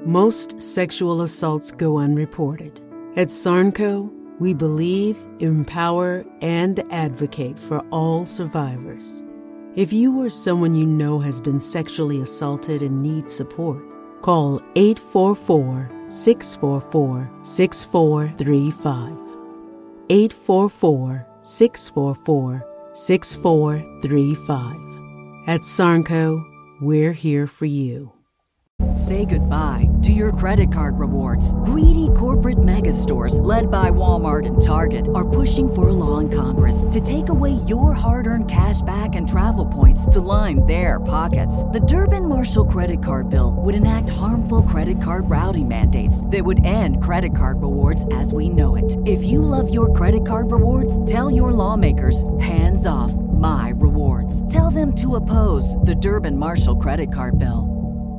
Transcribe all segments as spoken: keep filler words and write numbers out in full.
Most sexual assaults go unreported. At Sarnco, we believe, empower, and advocate for all survivors. If you or someone you know has been sexually assaulted and needs support, call eight four four, six four four, six four three five. eight four four, six four four, six four three five. At Sarnco, we're here for you. Say goodbye to your credit card rewards. Greedy corporate mega stores, led by Walmart and Target, are pushing for a law in Congress to take away your hard-earned cash back and travel points to line their pockets. The Durbin-Marshall credit card bill would enact harmful credit card routing mandates that would end credit card rewards as we know it. If you love your credit card rewards, tell your lawmakers, hands off my rewards. Tell them to oppose the Durbin-Marshall credit card bill.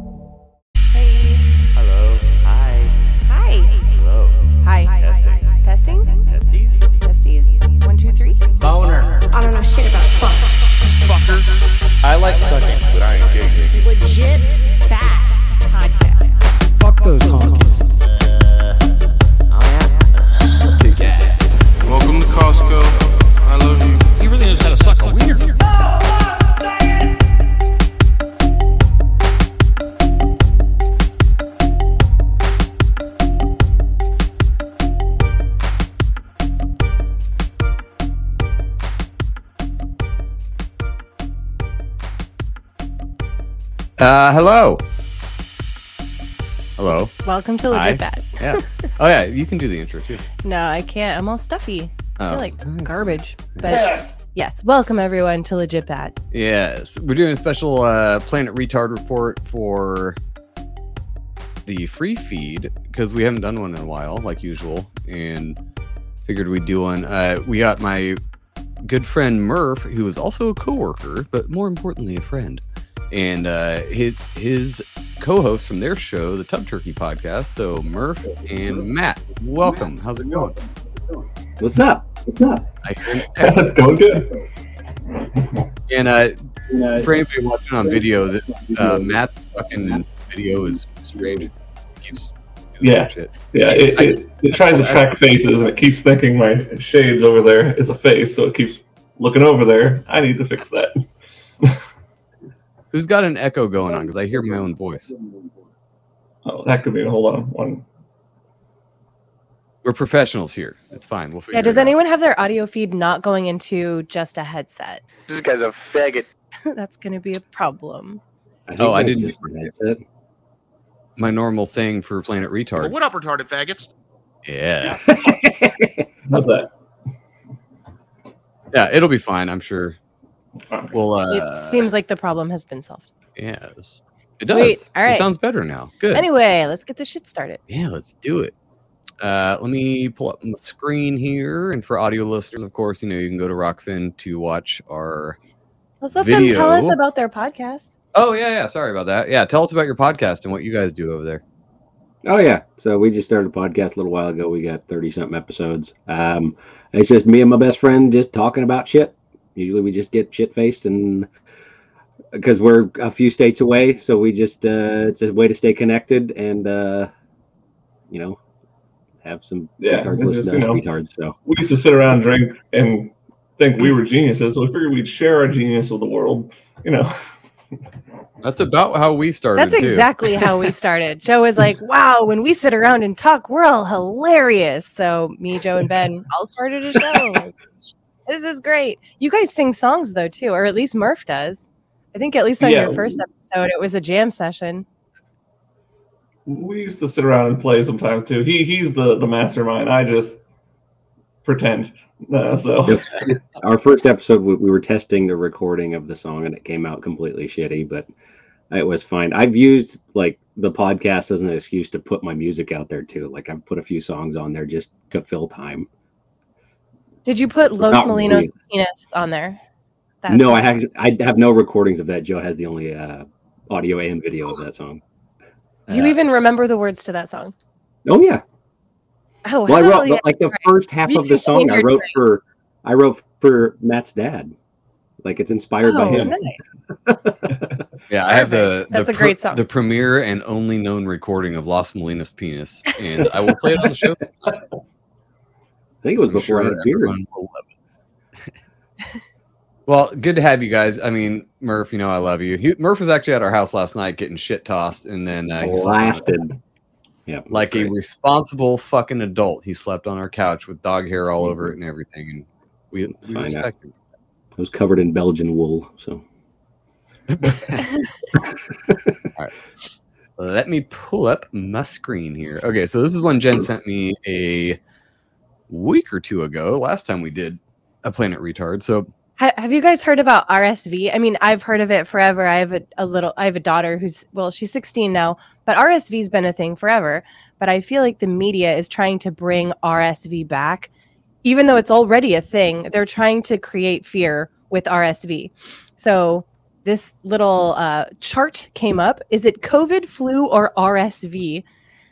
Hello. Hi. Hi. Hello. Hi. Testing. Testing? Testes? Testes. One, two, three. Boner. I don't know shit about fuck. Fucker. I like sucking, but I ain't gay. Legit bad podcast. Fuck those honkies. Uh, oh yeah. Big ass. Welcome to Costco. I love you. He really knows how to suck a wiener. Uh, hello. Hello. Welcome to Hi. Legit Bad. Yeah. Oh yeah, you can do the intro too. No, I can't. I'm all stuffy. I Oh. feel like garbage. But yes. yes, welcome everyone to Legit Bad. Yes, we're doing a special uh, Planet Retard report for the free feed because we haven't done one in a while, like usual, and figured we'd do one. Uh, we got my good friend Murph, who is also a coworker, but more importantly, a friend. And uh, his his co-host from their show, the Tub Turkey Podcast. So Murph and Matt, welcome. How's it going? What's up? What's up? I, It's going good. and uh, for anybody watching on video, that uh, Matt's fucking video is strange. It keeps Yeah. shit. Yeah, it, it, it tries to track faces, and it keeps thinking my shades over there is a face, so it keeps looking over there. I need to fix that. Who's got an echo going on? Because I hear my own voice. Oh, that could be. Hold on. One. We're professionals here. It's fine. We'll figure Yeah, does it anyone have their audio feed not going into just a headset? This guy's a faggot. That's going to be a problem. out. Oh, I didn't Just a headset. my normal thing for Planet Retard. Well, what up, retarded faggots? Yeah. How's that? Yeah, it'll be fine, I'm sure. Well, uh, It seems like the problem has been solved. yes. It Sweet. does. All right. It sounds better now. Good. Anyway, let's get this shit started. Yeah, let's do it. Uh, let me pull up the screen here. And for audio listeners, of course, you know, you can go to Rockfin to watch our. Let's let them tell us Video. about their podcast. Oh, yeah, yeah. Sorry about that. Yeah, tell us about your podcast and what you guys do over there. Oh yeah, so we just started a podcast a little while ago. We got thirty something episodes. Um, it's just me and my best friend just talking about shit. Usually we just get shit faced, and because we're a few states away, so we just uh, it's a way to stay connected and uh, you know have some Yeah, retards it's listen just, to us you know, retards. So We used to sit around and drink and think we were geniuses, so we figured we'd share our genius with the world. You know. That's about how we started. That's too. exactly how we started. Joe was like, wow, when we sit around and talk, we're all hilarious. So me, Joe, and Ben all started a show. This is great. You guys sing songs, though, too, or at least Murph does. I think at least on Yeah. your first episode, it was a jam session. We used to sit around and play sometimes too. He he's the, the mastermind. I just pretend. Uh, so our first episode, we, we were testing the recording of the song, and it came out completely shitty, but it was fine. I've used like the podcast as an excuse to put my music out there too. Like I've put a few songs on there just to fill time. Did you put Los Not Molinos really. Penis on there? That's no, I nice. have I have no recordings of that. Joe has the only uh, audio and video of that song. Do you even remember the words to that song? Oh yeah. Oh, Well, I hell wrote yeah. like the Right. first half You of the can sing song. I your wrote track. for I wrote for Matt's dad. Like it's inspired by Oh, him. nice. Yeah, I have the Perfect. That's the a great song. the premiere and only known recording of Los Molinas' Penis, and I will play it on the show. I think it was I'm before I sure had beard. everyone will love it. Well, good to have you guys. I mean, Murph, you know I love you. He, Murph was actually at our house last night getting shit tossed, and then uh, he slept on our- Blasted. Yeah, like a responsible fucking adult. He slept on our couch with dog hair all over it and everything, and we, we Fine, respect him. It was covered in Belgian wool, so. All right. Let me pull up my screen here. Okay, so this is one Jen sent me a week or two ago. Last time we did a Planet Retard. So Ha- Have you guys heard about R S V? I mean, I've heard of it forever. I have a, a little, I have a daughter who's, well, she's sixteen now, but R S V's been a thing forever. But I feel like the media is trying to bring R S V back, even though it's already a thing. They're trying to create fear with R S V. So this little uh, chart came up. Is it COVID, flu, or R S V?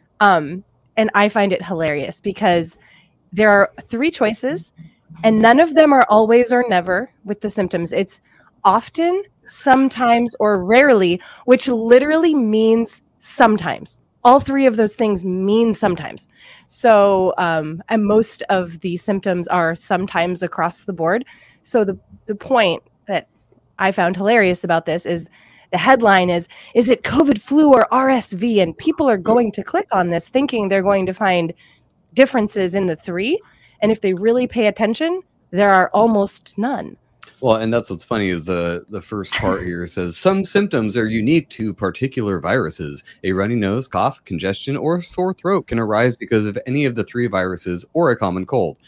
Um, and I find it hilarious because there are three choices. And none of them are always or never with the symptoms. It's often, sometimes, or rarely, which literally means sometimes. All three of those things mean sometimes. So, um, and most of the symptoms are sometimes across the board. So the, the point that I found hilarious about this is the headline is, is it COVID, flu, or R S V? And people are going to click on this thinking they're going to find differences in the three. And if they really pay attention, there are almost none. Well, and that's what's funny is the the first part here says some symptoms are unique to particular viruses. A runny nose, cough, congestion, or sore throat can arise because of any of the three viruses or a common cold.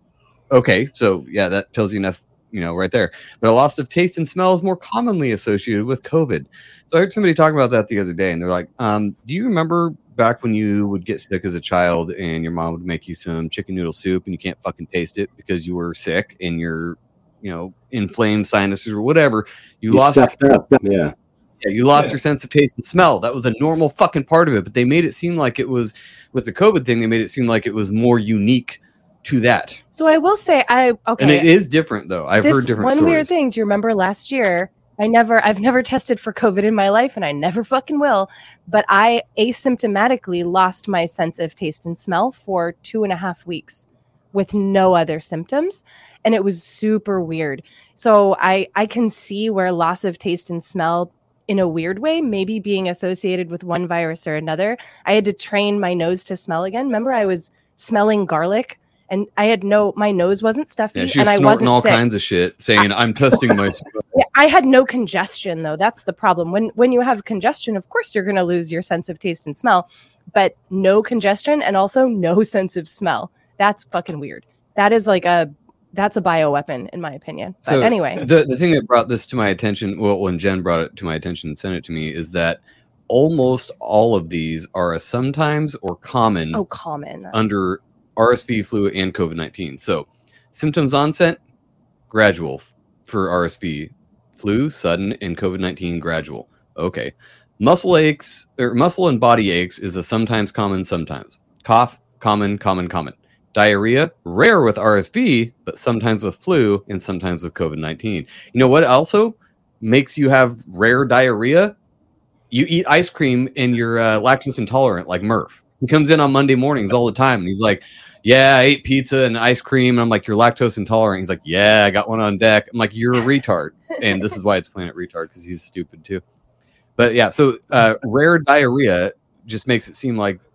Okay, so yeah, that tells you enough, you know, right there. But a loss of taste and smell is more commonly associated with COVID. So I heard somebody talk about that the other day, and they're like, um, do you remember back when you would get sick as a child and your mom would make you some chicken noodle soup and you can't fucking taste it because you were sick and your, you know, inflamed sinuses or whatever, you, You lost stuffed up. Yeah. yeah, you lost Yeah. your sense of taste and smell. That was a normal fucking part of it, but they made it seem like it was with the COVID thing, they made it seem like it was more unique to that. So I will say, I okay. And it is different though. I've this heard different one stories. weird thing. Do you remember last year? I never, I've never tested for COVID in my life, and I never fucking will. But I asymptomatically lost my sense of taste and smell for two and a half weeks with no other symptoms, and it was super weird. So I, I can see where loss of taste and smell, in a weird way, maybe being associated with one virus or another. I had to train my nose to smell again. Remember, I was smelling garlic. And I had no, my nose wasn't stuffy, Yeah, she and was I snorting wasn't all sick. kinds of shit, saying, I'm testing my Yeah, I had no congestion though. That's the problem. When when you have congestion, of course you're going to lose your sense of taste and smell, but no congestion and also no sense of smell. That's fucking weird. That is like a that's a bioweapon in my opinion. But So anyway, the the thing that brought this to my attention, well, when Jen brought it to my attention and sent it to me, is that almost all of these are a sometimes or common oh, common. under R S V, flu, and COVID nineteen. So symptoms onset, gradual f- for R S V, flu, sudden, and COVID nineteen, gradual. Okay. Muscle aches or muscle and body aches is a sometimes common, sometimes. Cough, common, common, common. Diarrhea, rare with R S V, but sometimes with flu and sometimes with COVID nineteen. You know what also makes you have rare diarrhea? You eat ice cream and you're uh, lactose intolerant, like Murph. He comes in on Monday mornings all the time and he's like, yeah, I ate pizza and ice cream. And I'm like, you're lactose intolerant. He's like, yeah, I got one on deck. I'm like, you're a retard. And this is why it's Planet Retard, because he's stupid too. But yeah, so uh, rare diarrhea just makes it seem like,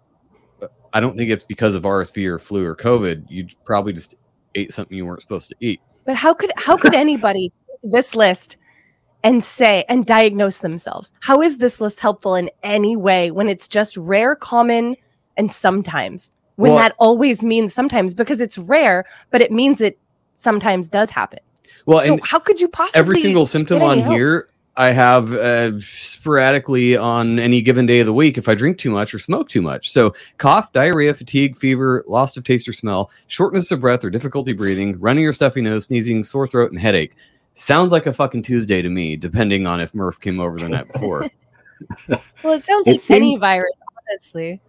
I don't think it's because of R S V or flu or COVID. You probably just ate something you weren't supposed to eat. But how could how could anybody this list and say and diagnose themselves? How is this list helpful in any way when it's just rare, common, and sometimes? When Well- that always means sometimes, because it's rare, but it means it sometimes does happen. Well, so and how could you possibly every single symptom get any on help? here I have uh, sporadically on any given day of the week if I drink too much or smoke too much. So cough, diarrhea, fatigue, fever, loss of taste or smell, shortness of breath or difficulty breathing, running or stuffy nose, sneezing, sore throat, and headache. Sounds like a fucking Tuesday to me, depending on if Murph came over the night before. Well, it sounds It like any seems- virus, honestly.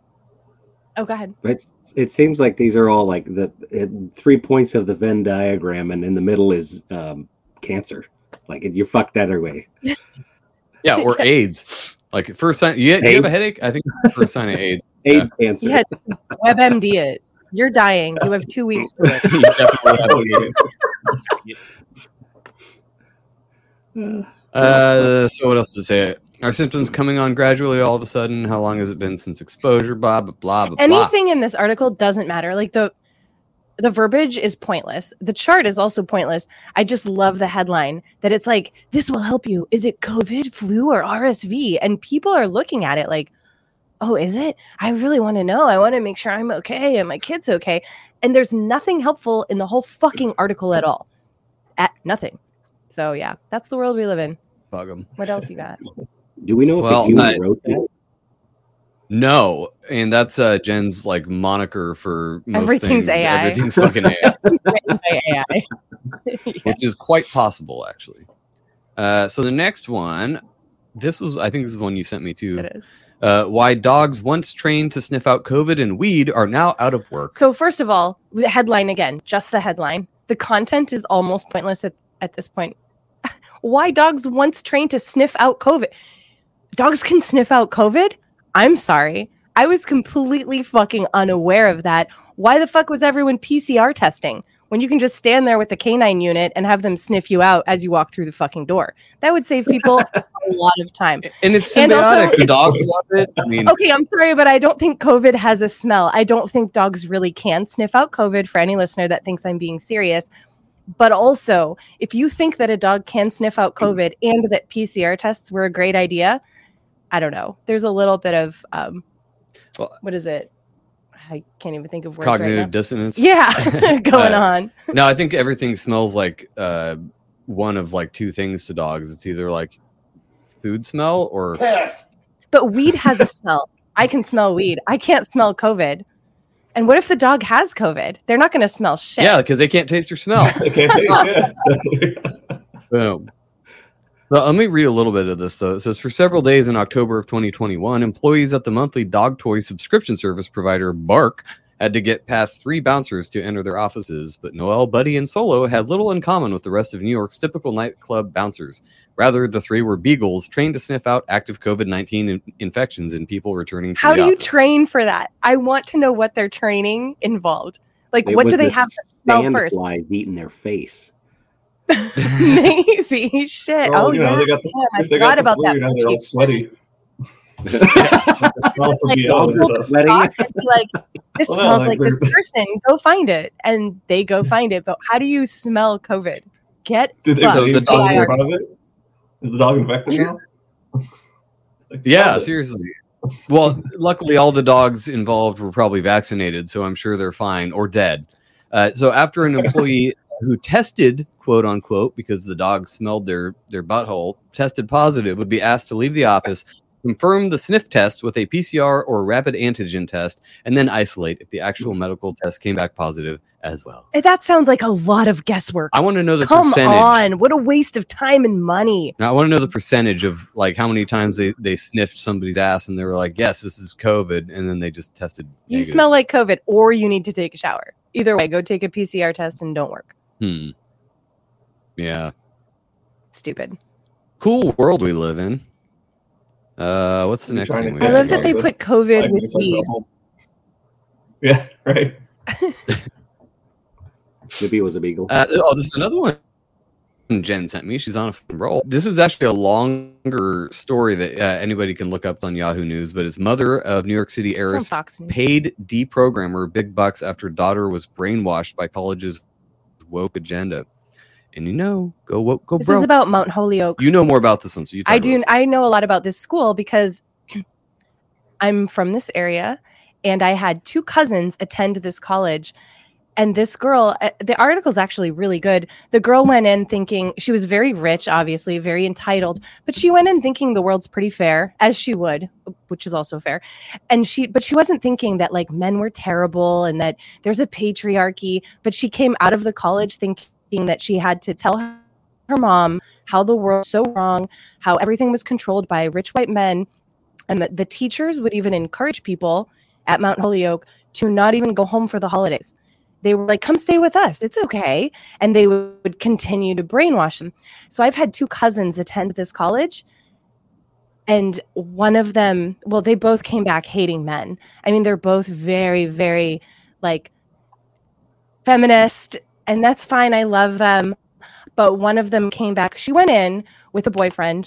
Oh, go ahead. It's, it seems like these are all like the it, three points of the Venn diagram, and in the middle is um, cancer. Like you fucked that away. Yeah, or AIDS. Like first sign, you, you have a headache? I think it's the first sign of AIDS. AIDS yeah. cancer. Yeah, WebMD it. You're dying. You have two weeks to live. You definitely have AIDS. Uh, so what else to say? Are symptoms coming on gradually all of a sudden? How long has it been since exposure? Blah blah blah blah. Anything in this article doesn't matter. Like the the verbiage is pointless. The chart is also pointless. I just love the headline that it's like, this will help you. Is it COVID, flu, or R S V? And people are looking at it like, oh, is it? I really want to know. I want to make sure I'm okay and my kid's okay. And there's nothing helpful in the whole fucking article at all. At nothing. So yeah, that's the world we live in. Bug 'em. What else you got? Do we know if well, a human I, wrote that? No, and that's uh, Jen's like moniker for most Everything's things. A I. Everything's fucking A I. A I. Yeah. Which is quite possible, actually. Uh, so the next one, this was, I think this is one you sent me to. It is. Uh, why dogs once trained to sniff out COVID and weed are now out of work. So first of all, the headline again, just the headline. The content is almost pointless at, at this point. Why dogs once trained to sniff out COVID? Dogs can sniff out COVID? I'm sorry. I was completely fucking unaware of that. Why the fuck was everyone P C R testing when you can just stand there with the canine unit and have them sniff you out as you walk through the fucking door? That would save people a lot of time. And it's symbiotic. And also, the dogs love it. I mean, okay, I'm sorry, but I don't think COVID has a smell. I don't think dogs really can sniff out COVID, for any listener that thinks I'm being serious. But also, if you think that a dog can sniff out COVID and that P C R tests were a great idea, I don't know. There's a little bit of, um, well, what is it? I can't even think of words cognitive right now. dissonance. Yeah, going uh, on. No, I think everything smells like uh, one of like two things to dogs. It's either like food smell or piss. But weed has a smell. I can smell weed. I can't smell COVID. And what if the dog has COVID? They're not going to smell shit. Yeah, because they can't taste or smell. They can't taste, yeah, exactly. Boom. Well, let me read a little bit of this, though. It says, for several days in October of twenty twenty-one, employees at the monthly dog toy subscription service provider Bark had to get past three bouncers to enter their offices, but Noel, Buddy, and Solo had little in common with the rest of New York's typical nightclub bouncers. Rather, the three were beagles trained to sniff out active COVID nineteen in- infections in people returning to How the do you office. train for that? I want to know what their training involved. Like, It what was do they the have to smell first? sandflies eating their face. Maybe. Shit. Well, Oh, you know, yeah. they got the, Damn, I if they forgot got the about flu, that. now they're all sweaty. Like, dogs people are just sweating. talk and be like, this Well, no, smells like like this they're- person. Go find it. And they go find it. But how do you smell COVID? Get Did they fucked. leave the the dog- dog in front of it? Is the dog infected now? Like, Yeah, smell this. seriously. Well, luckily, all the dogs involved were probably vaccinated, so I'm sure they're fine or dead. Uh, so after an employee who tested, quote unquote, because the dog smelled their, their butthole, tested positive, would be asked to leave the office, confirm the sniff test with a P C R or rapid antigen test, and then isolate if the actual medical test came back positive as well. That sounds like a lot of guesswork. I want to know the Come percentage. on. What a waste of time and money. Now, I want to know the percentage of like how many times they, they sniffed somebody's ass and they were like, yes, this is COVID. And then they just tested. You negative. smell like COVID or you need to take a shower. Either way, go take a P C R test and don't work. Hmm. Yeah. Stupid. Cool world we live in. Uh, what's the You're next trying thing to we I got love that here? they put COVID Five with minutes like weed. a whole- Yeah, right. Maybe it was a beagle. Uh, oh, this is another one Jen sent me. She's on a fucking roll. This is actually a longer story that uh, anybody can look up on Yahoo News, but it's mother of New York City It's on heiress Fox News. paid deprogrammer big bucks after daughter was brainwashed by college's woke agenda. And you know, go woke, go This bro. is about Mount Holyoke. You know more about this one, so you. Talk I about do. this. I know a lot about this school because I'm from this area, and I had two cousins attend this college. And this girl, uh, the article's actually really good. The girl went in thinking she was very rich, obviously very entitled, but she went in thinking the world's pretty fair, as she would, which is also fair. And she, but she wasn't thinking that like men were terrible and that there's a patriarchy. But she came out of the college thinking that she had to tell her, her mom how the world's so wrong, how everything was controlled by rich white men, and that the teachers would even encourage people at Mount Holyoke to not even go home for the holidays. they were like, come stay with us. It's okay. And they would continue to brainwash them. So I've had two cousins attend this college. And one of them, well, they both came back hating men. I mean, they're both very, very like feminist, and that's fine. I love them. But one of them came back. She went in with a boyfriend,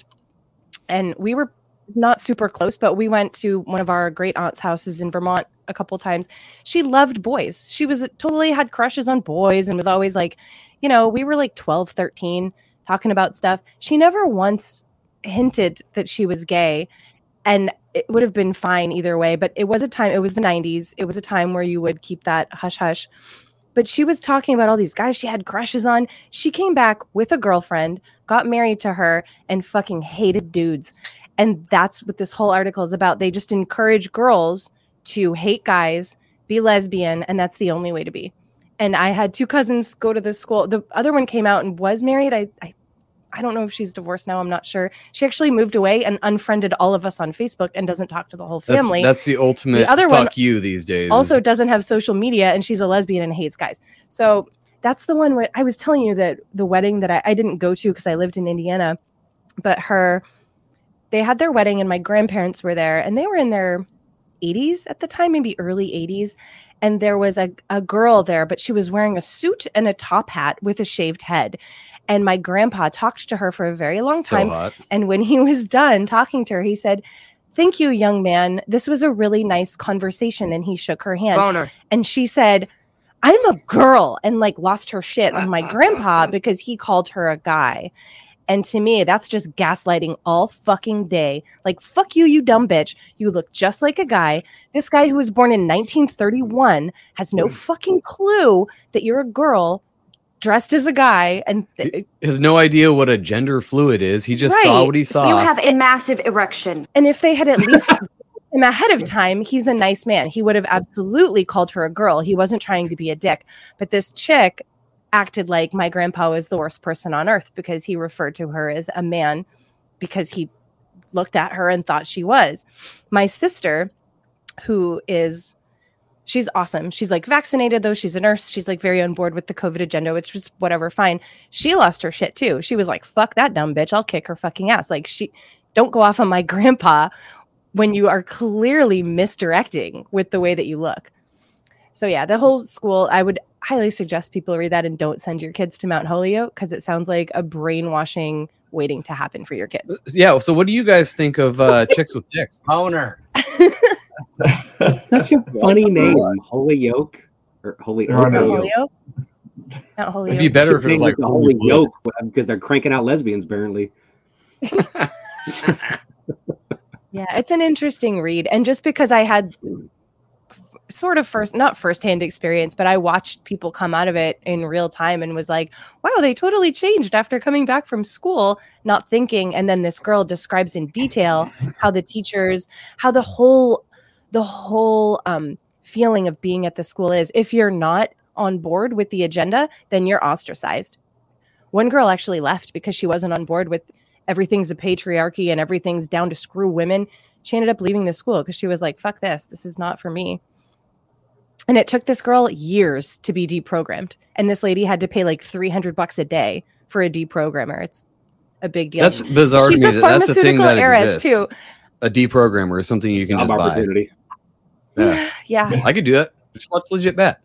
and we were not super close, but we went to one of our great aunt's houses in Vermont a couple times. She loved boys. She was totally had crushes on boys and was always like, you know, we were like twelve, thirteen talking about stuff. She never once hinted that she was gay, and it would have been fine either way. But it was a time, it was the nineties. It was a time where you would keep that hush hush. But she was talking about all these guys she had crushes on. She came back with a girlfriend, got married to her, and fucking hated dudes. And that's what this whole article is about. They just encourage girls to hate guys, be lesbian, and that's the only way to be. And I had two cousins go to this school. The other one came out and was married. I, I, I don't know if she's divorced now. I'm not sure. She actually moved away and unfriended all of us on Facebook and doesn't talk to the whole family. That's, that's the ultimate the other fuck one you these days. Also doesn't have social media, and she's a lesbian and hates guys. So that's the one where I was telling you that the wedding that I, I didn't go to because I lived in Indiana, but her, they had their wedding and my grandparents were there, and they were in their eighties at the time, maybe early eighties. And there was a, a girl there, but she was wearing a suit and a top hat with a shaved head. And my grandpa talked to her for a very long time. So and when he was done talking to her, he said, "Thank you, young man. This was a really nice conversation." And he shook her hand. Boner. And she said, "I'm a girl," and like lost her shit on my grandpa because he called her a guy. And to me, that's just gaslighting all fucking day. Like, fuck you, you dumb bitch. You look just like a guy. This guy who was born in nineteen thirty-one has no fucking clue that you're a girl dressed as a guy. And th- he has no idea what a gender fluid is. He just Right. saw what he saw. So you have a massive erection. And if they had at least him ahead of time, he's a nice man. He would have absolutely called her a girl. He wasn't trying to be a dick. But this chick acted like my grandpa was the worst person on earth because he referred to her as a man because he looked at her and thought she was. My sister, who is, she's awesome. She's like vaccinated though. She's a nurse. She's like very on board with the COVID agenda, which was whatever, fine. She lost her shit too. She was like, fuck that dumb bitch. I'll kick her fucking ass. Like, she don't go off on my grandpa when you are clearly misdirecting with the way that you look. So yeah, the whole school, I would highly suggest people read that and don't send your kids to Mount Holyoke because it sounds like a brainwashing waiting to happen for your kids. Yeah. So what do you guys think of uh, chicks with dicks? Boner. Such a funny name, Holyoke or Holy Mount Holyoke. Holyoke? Mount Holyoke. It'd be better if it was like the Holy Yoke because they're cranking out lesbians apparently. Yeah, it's an interesting read. And just because I had sort of first, not firsthand experience, but I watched people come out of it in real time and was like, wow, they totally changed after coming back from school, not thinking. And then this girl describes in detail how the teachers, how the whole, the whole um, feeling of being at the school is. If you're not on board with the agenda, then you're ostracized. One girl actually left because she wasn't on board with everything's a patriarchy and everything's down to screw women. She ended up leaving the school because she was like, fuck this. This is not for me. And it took this girl years to be deprogrammed. And this lady had to pay like three hundred bucks a day for a deprogrammer. It's a big deal. That's bizarre She's to a me. That's a thing pharmaceutical that heiress exists. too. A deprogrammer is something you can Job just buy. opportunity. Yeah. Yeah. I could do that. Just let's legit bet.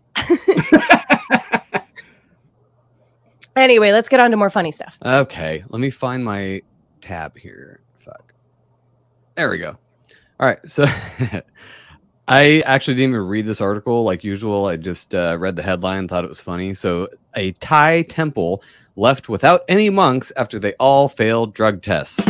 Anyway, let's get on to more funny stuff. Okay, let me find my tab here. Fuck. There we go. All right, so I actually didn't even read this article like usual. I just uh, read the headline, thought it was funny. So, a Thai temple left without any monks after they all failed drug tests.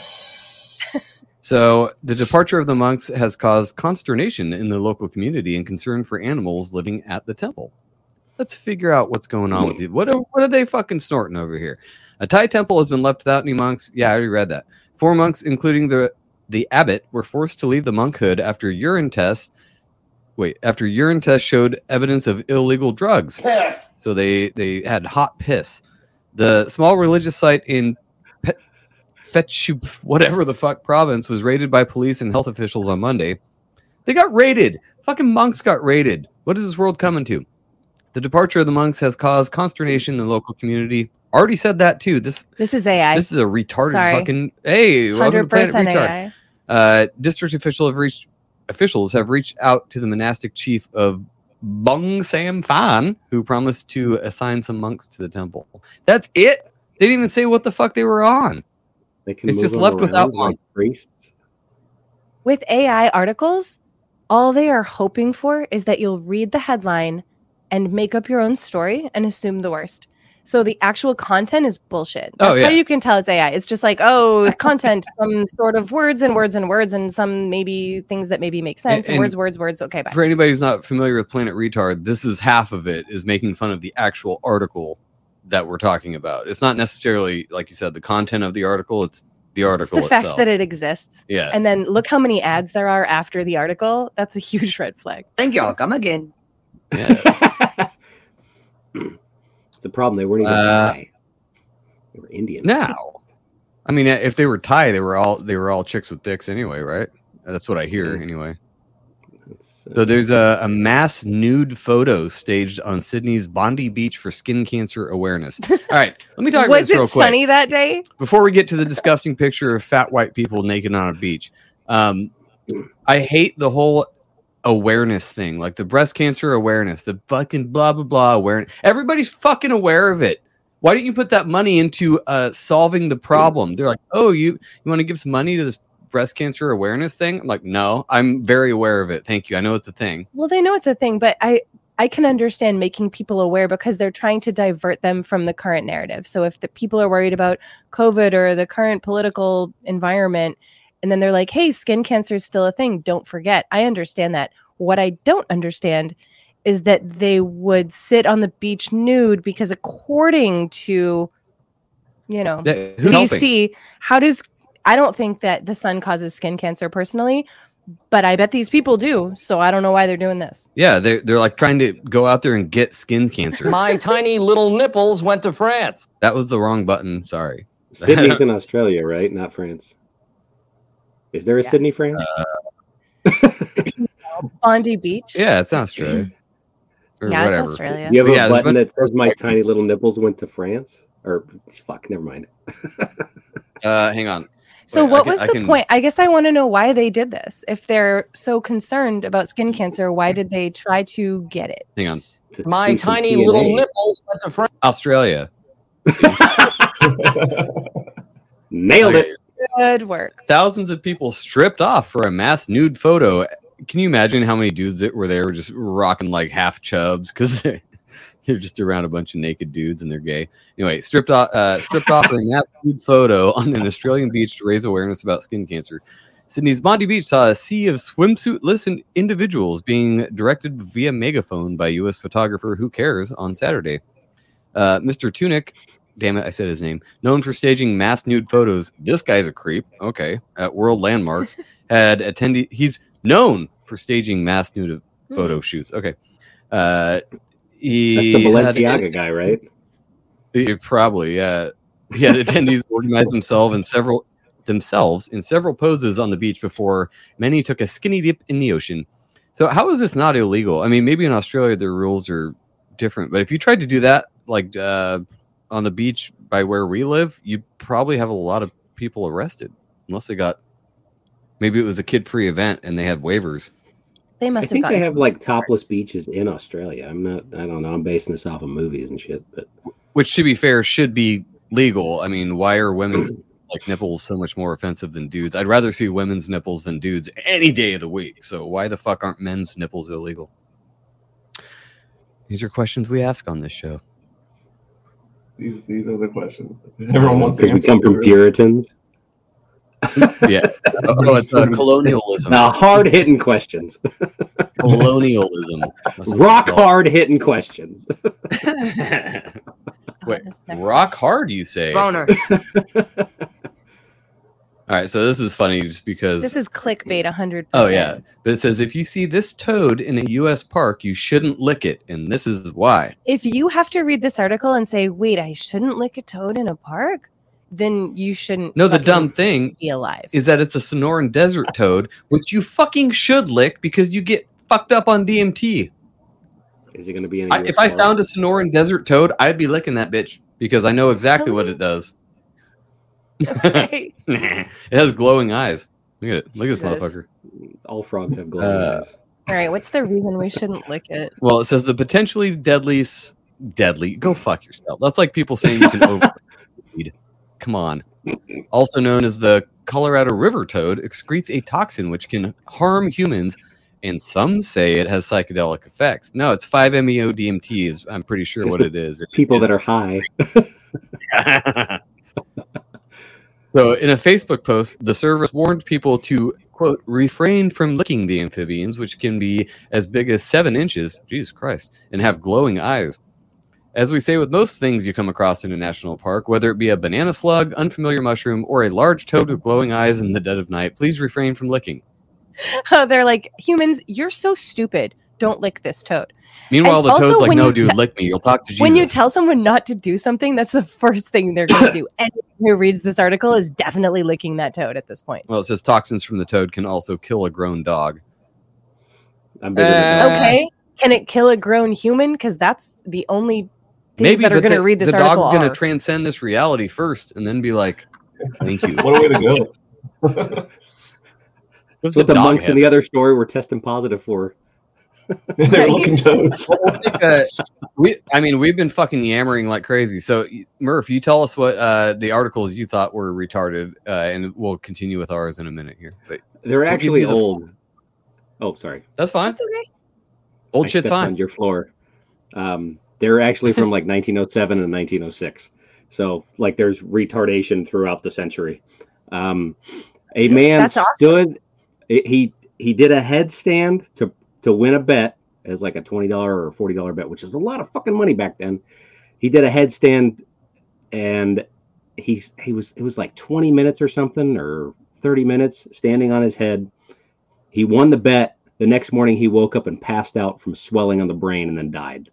So, the departure of the monks has caused consternation in the local community and concern for animals living at the temple. Let's figure out what's going on with you. What are, what are they fucking snorting over here? A Thai temple has been left without any monks. Yeah, I already read that. Four monks, including the the abbot, were forced to leave the monkhood after urine tests. Wait, after urine tests showed evidence of illegal drugs. Piss. So they they had hot piss. The small religious site in Pet, Phetchabun, whatever the fuck province, was raided by police and health officials on Monday. They got raided. Fucking monks got raided. What is this world coming to? The departure of the monks has caused consternation in the local community. Already said that too. This This is A I. this is a retarded Sorry. fucking. Hey, welcome to Planet one hundred percent Retard. A I. Uh, district official have reached officials have reached out to the monastic chief of Bong Sam Phan, who promised to assign some monks to the temple. That's it. They didn't even say what the fuck they were on. They can It's move just them left around without like one. priests. With A I articles, all they are hoping for is that you'll read the headline and make up your own story and assume the worst. So the actual content is bullshit. That's Oh, yeah. how you can tell it's A I. It's just like, oh, content, some sort of words and words and words and some maybe things that maybe make sense. And- And, and words, words, words. Okay, bye. For anybody who's not familiar with Planet Retard, this is half of it is making fun of the actual article that we're talking about. It's not necessarily, like you said, the content of the article. It's the It's article the fact itself. that it exists. Yeah. And then look how many ads there are after the article. That's a huge red flag. Thank y'all. Come again. Yeah. It's the problem. They weren't even Uh, Thai. They were Indian. Now, I mean, if they were Thai, they were all they were all chicks with dicks anyway, right? That's what I hear Mm. anyway. It's, uh, So there's a, a mass nude photo staged on Sydney's Bondi Beach for skin cancer awareness. All right, let me talk about Was this real it quick sunny that day? before we get to the disgusting picture of fat white people naked on a beach. Um, I hate the whole awareness thing, like the breast cancer awareness, the fucking blah blah blah awareness. Everybody's fucking aware of it. Why don't you put that money into uh, solving the problem? They're like, oh, you you want to give some money to this breast cancer awareness thing? I'm like, no, I'm very aware of it. Thank you. I know it's a thing. Well, they know it's a thing, but I I can understand making people aware because they're trying to divert them from the current narrative. So if the people are worried about COVID or the current political environment, and then they're like, hey, skin cancer is still a thing, don't forget. I understand that. What I don't understand is that they would sit on the beach nude because according to, you know, That- who's D helping? C, how does, I don't think that the sun causes skin cancer personally, but I bet these people do. So I don't know why they're doing this. Yeah, they're, they're like trying to go out there and get skin cancer. My tiny little nipples went to France. That was the wrong button. Sorry. Sydney's in Australia, right? Not France. Is there a Yeah. Sydney, France? Bondi Beach. Yeah, it's Australia. Or Yeah, it's whatever. Australia. You have But a yeah, there's button been- that says "My tiny little nipples went to France," or fuck, never mind. Uh, hang on. So Wait, I what can- was I the can- point? I guess I want to know why they did this. If they're so concerned about skin cancer, why did they try to get it? Hang on. To My see some tiny T N A. little nipples went to France. Australia. Nailed Okay. it. Good work. Thousands of people stripped off for a mass nude photo. Can you imagine how many dudes that were there just rocking like half chubs because they're, they're just around a bunch of naked dudes and they're gay? Anyway, stripped off, uh, stripped off for a mass nude photo on an Australian beach to raise awareness about skin cancer. Sydney's Bondi Beach saw a sea of swimsuit-less individuals being directed via megaphone by U S photographer Who Cares on Saturday. Uh, Mister Tunick, damn it, I said his name, known for staging mass nude photos. This guy's a creep. Okay, at world landmarks, had attended. He's known for staging mass nude photo shoots. Okay, uh, he That's the had- Balenciaga guy, right? he- probably, yeah. He had attendees organize themselves in several themselves in several poses on the beach before many took a skinny dip in the ocean. So how is this not illegal? I mean, maybe in Australia their rules are different, but if you tried to do that, like uh, on the beach by where we live, you probably have a lot of people arrested, unless they got. Maybe it was a kid-free event and they had waivers. They I must have think they gotten. have like topless beaches in Australia. I'm not. I don't know. I'm basing this off of movies and shit, but Which, to be fair, should be legal. I mean, why are women's like nipples so much more offensive than dudes? I'd rather see women's nipples than dudes any day of the week. So why the fuck aren't men's nipples illegal? These are questions we ask on this show. These these are the questions that everyone wants to because we answer. come from Puritans. Yeah. Oh, it's uh, colonialism. Now, hard hitting questions. Colonialism. That's what Rock it's called. hard hitting questions. Wait, this next rock hard, you say? All Boner. right, so this is funny just because. This is clickbait one hundred percent. Oh yeah, but it says if you see this toad in a U S park, you shouldn't lick it, and this is why. If you have to read this article and say, wait, I shouldn't lick a toad in a park, then you shouldn't. No, the fucking dumb thing be alive. is that it's a Sonoran desert toad, which you fucking should lick because you get fucked up on D M T. Is it going to be any? I, if I found a Sonoran desert toad, I'd be licking that bitch because I know exactly what it does. Okay. It has glowing eyes. Look at it. Look at this Yes. motherfucker. All frogs have glowing Uh, eyes. All right. What's the reason we shouldn't lick it? Well, it says the potentially deadly, s- deadly. Go fuck yourself. That's like people saying you can overeat. Come on. Also known as the Colorado River toad, excretes a toxin which can harm humans, and some say it has psychedelic effects. No, it's five M E O D M Ts. I'm pretty sure Just what the it is. It People is- that are high. So, in a Facebook post, the service warned people to, quote, refrain from licking the amphibians, which can be as big as seven inches, Jesus Christ, and have glowing eyes. As we say with most things you come across in a national park, whether it be a banana slug, unfamiliar mushroom, or a large toad with glowing eyes in the dead of night, please refrain from licking. They're like, humans, you're so stupid. Don't lick this toad. Meanwhile, And the also, toad's like, when no, you dude, te- lick me. You'll talk to Jesus. When you tell someone not to do something, that's the first thing they're going to do. Anyone who reads this article is definitely licking that toad at this point. Well, it says toxins from the toad can also kill a grown dog. I'm bigger than that. Okay. Can it kill a grown human? Because that's the only things Maybe that are but going to the, read this the article dog's going are. to transcend this reality first and then be like, thank you. What a way to go. What's That's what the the dog monks head? in the other story were testing positive for. They're looking toads. uh, we, I mean, we've been fucking yammering like crazy. So, Murph, you tell us what uh, the articles you thought were retarded, uh, and we'll continue with ours in a minute here. But They're we'll give actually you the- old. Oh, sorry. That's fine. That's okay. Old I shit's stepped fine. on your floor. Um, they're actually from like nineteen oh seven and nineteen oh six. So, like, there's retardation throughout the century. Um, a man That's awesome. stood. He he did a headstand to to win a bet as like a twenty dollar or forty dollar bet, which is a lot of fucking money back then. He did a headstand, and he's he was it was like twenty minutes or something, or thirty minutes standing on his head. He won the bet. The next morning, he woke up and passed out from swelling on the brain, and then died.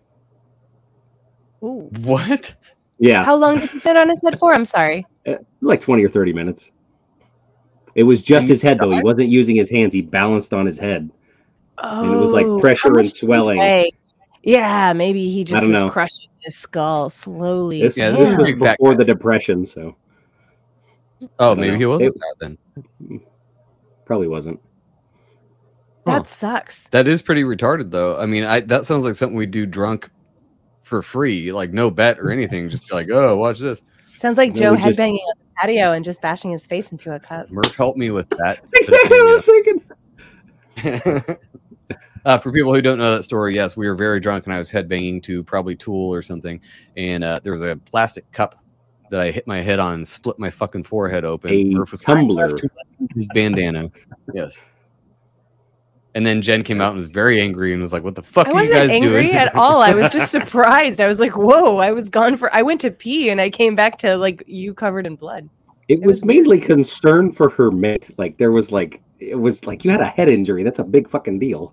Ooh. What? Yeah, How long did he sit on his head for? I'm sorry. uh, like twenty or thirty minutes. It was just And his head, though. He died? wasn't using his hands. He balanced on his head. Oh, And it was like how pressure much and did he swelling. weigh? Yeah, maybe he just don't was know. crushing his skull slowly. This, Yeah, this this is was big fat before guy. the Depression, so Oh, don't maybe know. he wasn't It- that then. probably wasn't. Huh. That sucks. That is pretty retarded, though. I mean, I that sounds like something we do drunk for free, like no bet or anything. Just be like, oh, watch this. Sounds like then Joe we just- headbanging on the patio and just bashing his face into a cup. Murph, help me with that. Exactly what I was thinking. uh, for people who don't know that story, yes, we were very drunk and I was headbanging to probably Tool or something. And uh, there was a plastic cup that I hit my head on and split my fucking forehead open. A Murph was tumbler. his bandana. Yes. And then Jen came out and was very angry and was like, what the fuck I are you wasn't guys angry doing? at all. I was just surprised. I was like, whoa, I was gone for, I went to pee and I came back to like you covered in blood. It It was was weird. mainly concern for her mate. Like there was like it was like you had a head injury. That's a big fucking deal.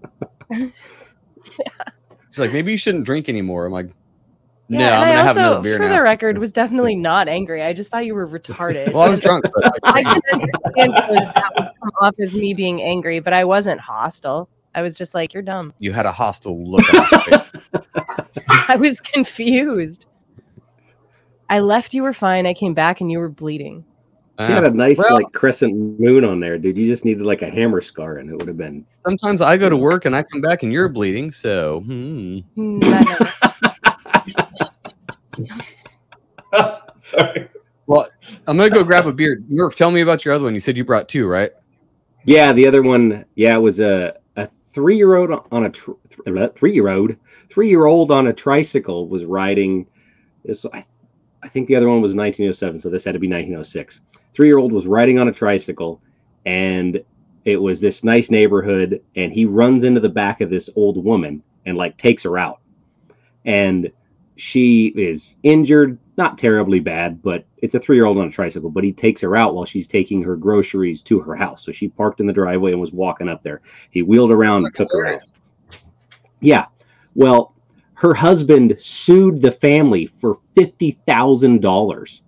She's like, maybe you shouldn't drink anymore. I'm like, no, Yeah, I'm and gonna I have also, another beer for now. the record, was definitely not angry. I just thought you were retarded. Well, I was drunk, but I can understand where that would come off as me being angry, but I wasn't hostile. I was just like, you're dumb. you had a hostile look on your face. I was confused. I left, you were fine. I came back and you were bleeding. You had Uh, a nice well- like crescent moon on there, dude. You just needed like a hammer scar, and it would have been. Sometimes I go to work and I come back and you're bleeding. So, hmm. Mm, that never- Sorry. Well, I'm gonna go grab a beer. Murph, tell me about your other one. You said you brought two, right? Yeah, the other one. Yeah, it was a a three year old on a tr- th- three year old three year old on a tricycle was riding. This I, I think the other one was nineteen oh seven, so this had to be nineteen oh six. Three year old was riding on a tricycle, and it was this nice neighborhood, and he runs into the back of this old woman and like takes her out, and she is injured, not terribly bad, but it's a three year old on a tricycle. But he takes her out while she's taking her groceries to her house. So she parked in the driveway and was walking up there. He wheeled around and took her out. Yeah. Well, her husband sued the family for fifty thousand dollars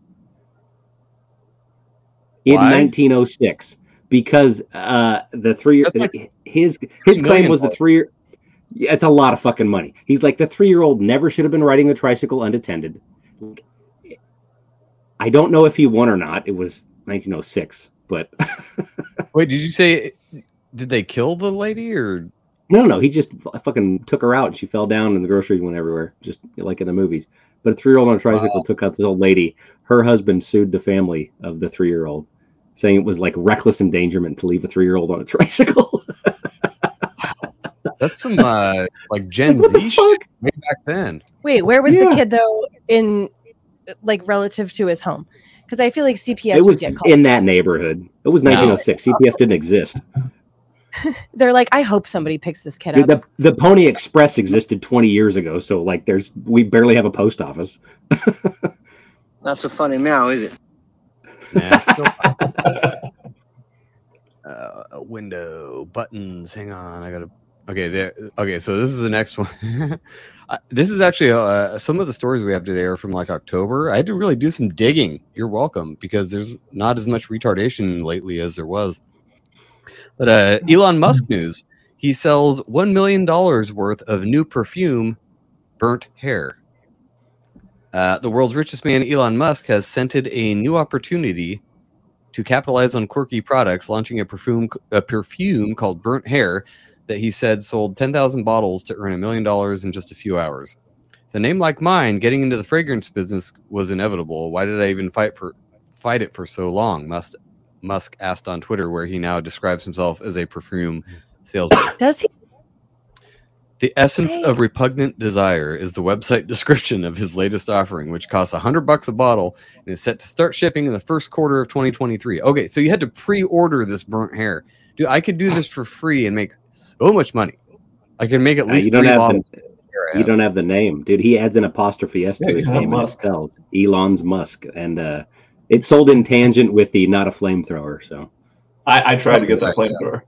in Why? nineteen oh six because uh, the three That's like his his claim million was the dollars. three Yeah, it's a lot of fucking money. He's like, the three-year-old never should have been riding the tricycle unattended. I don't know if he won or not. It was nineteen oh six, but wait, did you say did they kill the lady or no? No, he just fucking took her out and she fell down and the groceries went everywhere, just like in the movies. But a three-year-old on a tricycle wow. took out this old lady. Her husband sued the family of the three-year-old, saying it was like reckless endangerment to leave a three-year-old on a tricycle. That's some uh, like Gen Z shit way back then. Wait, where was yeah. the kid though? In like relative to his home, because I feel like C P S it was would get called. In that neighborhood. It was nineteen oh six. No. C P S didn't exist. They're like, I hope somebody picks this kid Dude, up. The the Pony Express existed twenty years ago, so like, there's we barely have a post office. Not so funny now, is it? Nah, it's still uh, window buttons. Hang on, I gotta. Okay, there. Okay, so this is the next one. This is actually uh, some of the stories we have today are from like October. I had to really do some digging. You're welcome, because there's not as much retardation lately as there was. But uh, Elon Musk news: he sells one million dollars worth of new perfume, burnt hair. Uh, the world's richest man, Elon Musk, has scented a new opportunity to capitalize on quirky products, launching a perfume a perfume called Burnt Hair that he said sold ten thousand bottles to earn a million dollars in just a few hours. The name like mine, getting into the fragrance business was inevitable. Why did I even fight for fight it for so long? Musk, Musk asked on Twitter, where he now describes himself as a perfume salesman. Does he? The essence hey. of repugnant desire is the website description of his latest offering, which costs a hundred bucks a bottle and is set to start shipping in the first quarter of twenty twenty-three. Okay, so you had to pre-order this burnt hair. Dude, I could do this for free and make so much money. I could make at least uh, you don't three have bottles. The, you don't have the name, dude. He adds an apostrophe s to yeah, his name and it Musk. spells Elon's Musk, and uh, it's sold in tangent with the not a flamethrower. So I, I tried to get that flamethrower.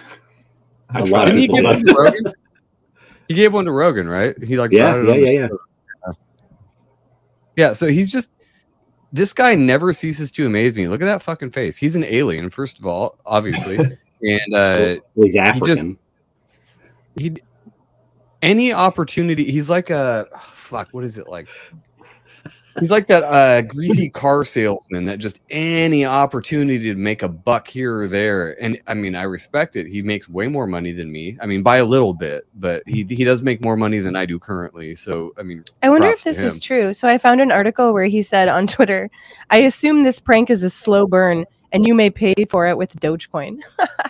I a tried. lot Didn't of he people. give one to Rogan? He gave one to Rogan, right? He like Yeah, brought it yeah, on yeah, the yeah. show. Yeah, so he's just this guy never ceases to amaze me. Look at that fucking face. He's an alien, first of all, obviously. And uh well, he's African. He, just, he any opportunity. He's like a oh, fuck. What is it like? He's like that uh, greasy car salesman that just any opportunity to make a buck here or there. And I mean, I respect it. He makes way more money than me. I mean, by a little bit, but he he does make more money than I do currently. So I mean, I wonder if props to this him. is true. So I found an article where he said on Twitter, "I assume this prank is a slow burn, and you may pay for it with Dogecoin."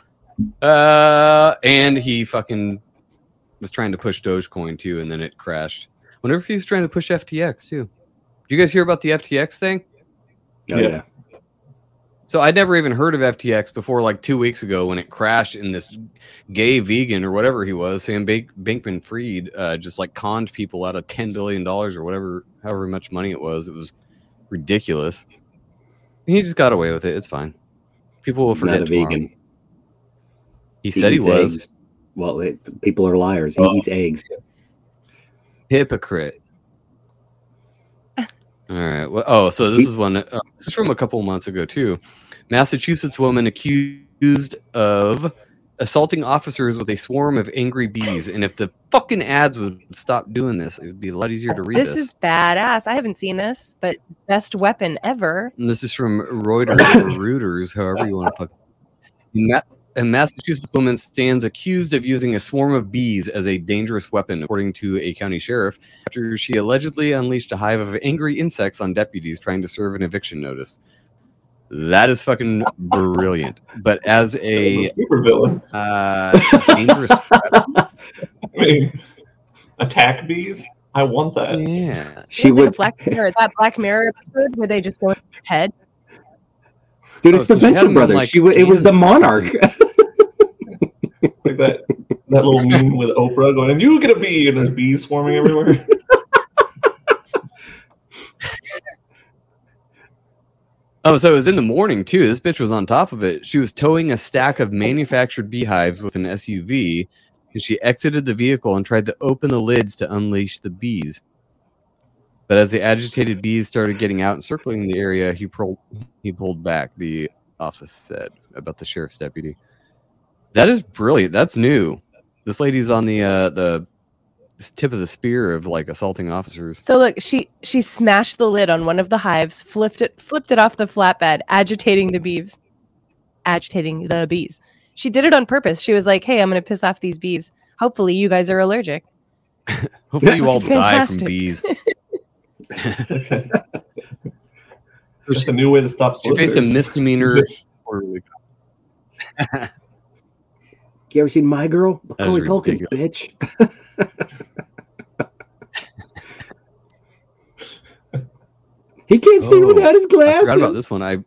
Uh, and he fucking was trying to push Dogecoin too, and then it crashed. Wonder if he was trying to push F T X too. Did you guys hear about the F T X thing? Oh, yeah. So I'd never even heard of F T X before like two weeks ago when it crashed in this gay vegan or whatever he was, Sam Bank- Bankman-Fried, uh, just like conned people out of ten billion dollars or whatever, however much money it was. It was ridiculous. He just got away with it. It's fine. People will forget Not a tomorrow. vegan. He, he said he was. Eggs. Well, it, people are liars. He oh. eats eggs. Hypocrite. All right. Well, oh, so this is one. Uh, this is from a couple months ago too. Massachusetts woman accused of assaulting officers with a swarm of angry bees. And if the fucking ads would stop doing this, it would be a lot easier to read. This, this. is badass. I haven't seen this, but best weapon ever. And this is from Reuters or Reuters, however you want to put. Ma- a Massachusetts woman stands accused of using a swarm of bees as a dangerous weapon, according to a county sheriff, after she allegedly unleashed a hive of angry insects on deputies trying to serve an eviction notice. That is fucking brilliant. But as a, a super villain, uh, dangerous weapon, I mean, attack bees. I want that. Yeah, she would. would. Like Black Mirror, that Black Mirror episode where they just go in your head. Dude, it's oh, the so Venture Brothers. Like, she w- it was the Monarch. It's like that that little meme with Oprah going, and you get a bee, and there's bees swarming everywhere. Oh, so it was in the morning too. This bitch was on top of it. She was towing a stack of manufactured beehives with an S U V, and she exited the vehicle and tried to open the lids to unleash the bees. But as the agitated bees started getting out and circling the area, he pulled he pulled back. The office said about the sheriff's deputy. That is brilliant. That's new. This lady's on the uh, the tip of the spear of like assaulting officers. So look, she she smashed the lid on one of the hives, flipped it flipped it off the flatbed, agitating the bees. Agitating the bees. She did it on purpose. She was like, "Hey, I'm going to piss off these bees. Hopefully, you guys are allergic." Hopefully, you all die Fantastic. from bees. That's a new way to stop She faced a slippers. misdemeanor. Just- You ever seen My Girl? That was Macaulay Culkin, bitch. He can't see Oh, without his I glasses. forgot about this one. I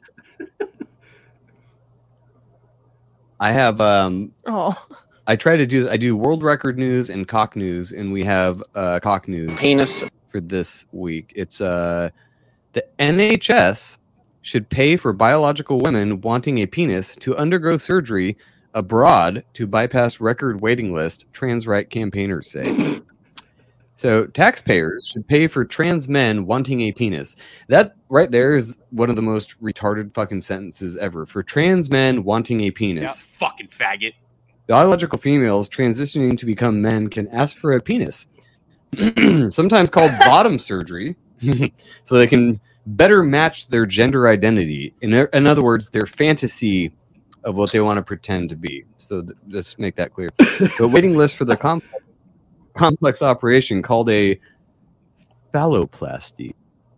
I have um Oh, I try to do I do world record news and cock news, and we have uh cock news Penis. for this week. It's uh the N H S should pay for biological women wanting a penis to undergo surgery abroad to bypass record waiting list, trans right campaigners say. So taxpayers should pay for trans men wanting a penis. That right there is one of the most retarded fucking sentences ever. For trans men wanting a penis. Yeah, fucking faggot. Biological females transitioning to become men can ask for a penis, sometimes called bottom surgery, so they can better match their gender identity. In, in other words, their fantasy of what they want to pretend to be. So th- just make that clear. The waiting list for the com- complex operation called a phalloplasty,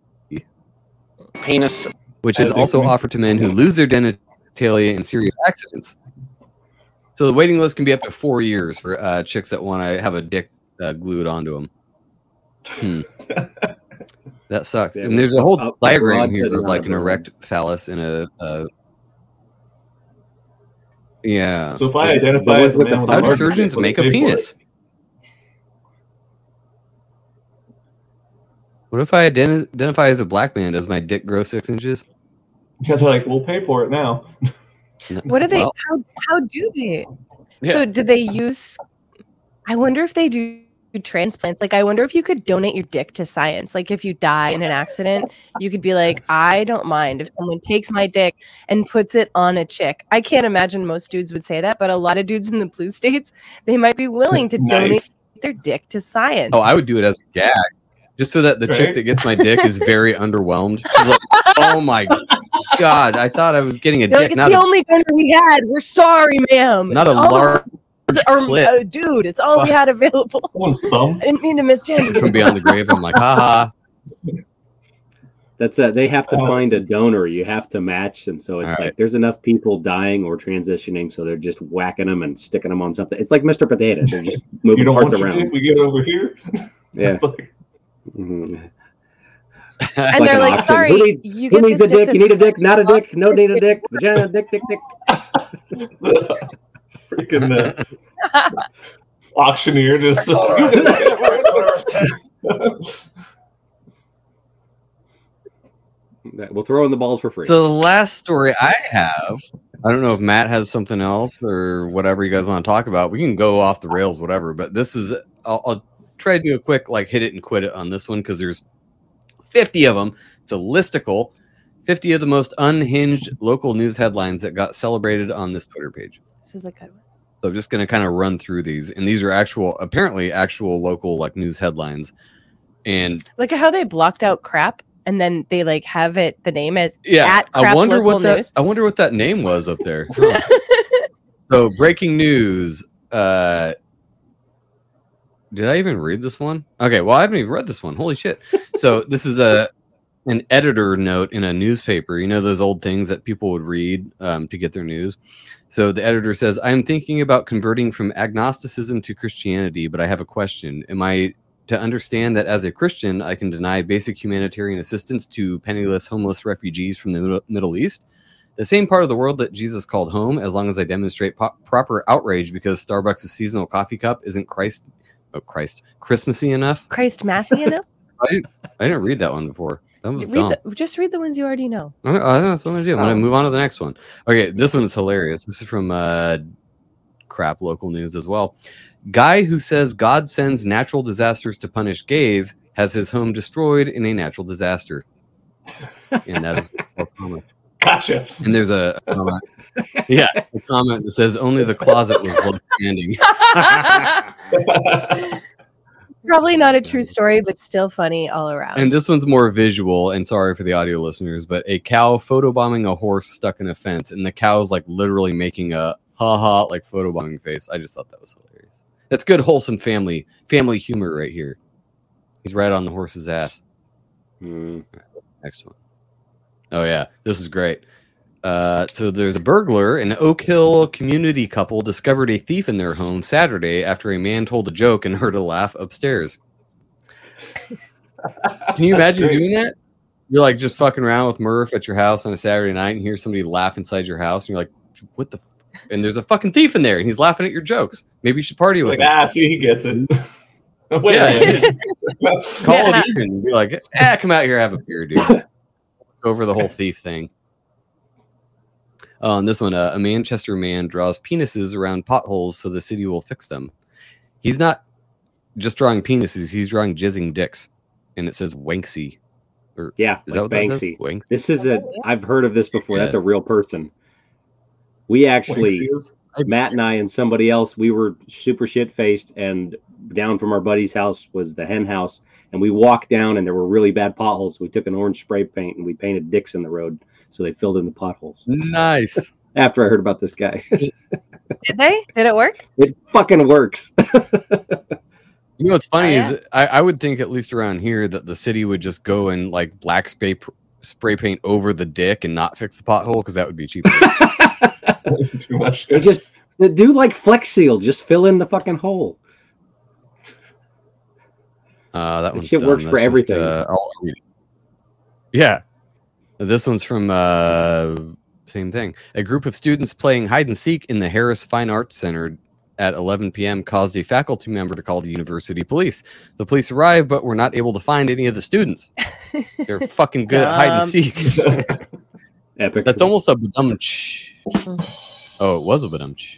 Penis. which is also offered to men who lose their genitalia in serious accidents. So the waiting list can be up to four years for uh, chicks that want to have a dick uh, glued onto them. Hmm. That sucks. Yeah, And there's a whole up- diagram abroad here to of like not an abroad. erect phallus in a. a yeah. So if I But identify with- as a with man the with a How do large surgeons dick, will they make a pay for it? penis? What if I identi- identify as a black man? Does my dick grow six inches? Yeah, they're like, we'll pay for it now. what do they? Well, how how do they? Yeah. So did they use? I wonder if they do transplants. Like, I wonder if you could donate your dick to science. Like, if you die in an accident, you could be like, I don't mind if someone takes my dick and puts it on a chick. I can't imagine most dudes would say that, but a lot of dudes in the blue states, they might be willing to donate Nice. their dick to science. Oh, I would do it as a gag, just so that the chick Right. that gets my dick is very underwhelmed. She's like, "Oh my god, I thought I was getting a No, dick, it's not the a, only donor we had. We're sorry, ma'am. not a It's all the- large or, clit uh, dude, it's all we had available. Someone's thumb. I didn't mean to misgender. from beyond the grave." I'm like, haha. That's uh, they have to Oh. find a donor. You have to match, and so it's All like right. there's enough people dying or transitioning, so they're just whacking them and sticking them on something. It's like Mister Potato. They're just You moving don't parts want your around. dick? We get it over here. Yeah. It's like, Mhm. And Like they're an like, auction. sorry, Who needs, you who get needs this a dick? You need a dick? that's Not a much dick? No this need a dick. dick? Vagina, dick, dick, dick. freaking uh, auctioneer just. We'll throw in the balls for free. So the last story I have, I don't know if Matt has something else or whatever you guys want to talk about. We can go off the rails, whatever. But this is, I'll, I'll try to do a quick like hit it and quit it on this one because there's fifty of them. It's a listicle, fifty of the most unhinged local news headlines that got celebrated on this Twitter page. This is a good one. So I'm just going to kind of run through these, and these are actual, apparently actual local like news headlines. And Look at how they blocked out crap, and then they like have it the name as yeah, at I crap wonder local what that news. I wonder what that name was up there. So breaking news. Uh, did I even read this one? Okay, well I haven't even read this one. Holy shit! So this is a an editor note in a newspaper. You know those old things that people would read um, to get their news. So the editor says, "I am thinking about converting from agnosticism to Christianity, but I have a question. Am I to understand that as a Christian, I can deny basic humanitarian assistance to penniless, homeless refugees from the Middle- Middle East? The same part of the world that Jesus called home, as long as I demonstrate po- proper outrage because Starbucks' seasonal coffee cup isn't Christ, oh Christ, Christmassy enough." Christ Massey enough? I didn't, I didn't read that one before. That was dumb. Read the, just read the ones you already know. I, I don't know. That's what I'm gonna do. I'm gonna Scroll. move on to the next one. Okay, this one is hilarious. This is from uh, crap local news as well. Guy who says God sends natural disasters to punish gays has his home destroyed in a natural disaster. And that is well common. Gotcha. And there's a, a comment. Yeah, a comment that says only the closet was left standing. Probably not a true story, but still funny all around. And this one's more visual, and sorry for the audio listeners, but a cow photobombing a horse stuck in a fence, and the cow's like literally making a ha ha like photobombing face. I just thought that was hilarious. That's good, wholesome family family humor right here. He's right on the horse's ass. Mm. Next one. Oh yeah, this is great. Uh, so there's a burglar. An Oak Hill community couple discovered a thief in their home Saturday after a man told a joke and heard a laugh upstairs. Can you imagine doing that? You're like just fucking around with Murph at your house on a Saturday night and hear somebody laugh inside your house, and you're like, "What the?" F-? And there's a fucking thief in there, and he's laughing at your jokes. Maybe you should party with like, him. Ah, see, he gets it. Wait yeah, a minute. Call Yeah. it even. Be like, "Ah, come out here, have a beer, dude." Over the whole thief thing. Oh, and this one, uh, a Manchester man draws penises around potholes so the city will fix them. He's not just drawing penises; he's drawing jizzing dicks, and it says Wanksy. Or Yeah, is like that what that says? Banksy. Wanksy. This is a. I've heard of this before. That's Yes. a real person. We actually, Wanksy is- Matt and I and somebody else, we were super shit faced, and down from our buddy's house was the hen house, and we walked down, and there were really bad potholes. We took an orange spray paint and we painted dicks in the road, so they filled in the potholes. Nice. After I heard about this guy, Did they? Did it work? it fucking works. You know what's funny Oh, yeah? is I, I would think at least around here that the city would just go and like black spray spray paint over the dick and not fix the pothole because that would be cheaper. Too much. They just they do like Flex Seal, just fill in the fucking hole. Uh, that This one's shit done. works for That's just, everything. uh, I'll read it. Yeah, this one's from uh, same thing. A group of students playing hide and seek in the Harris Fine Arts Center at eleven p.m. caused a faculty member to call the university police. The police arrived, but were not able to find any of the students. They're fucking good at hide and Dumb. seek. Epic. That's almost a badumch. Oh, it was a badumch.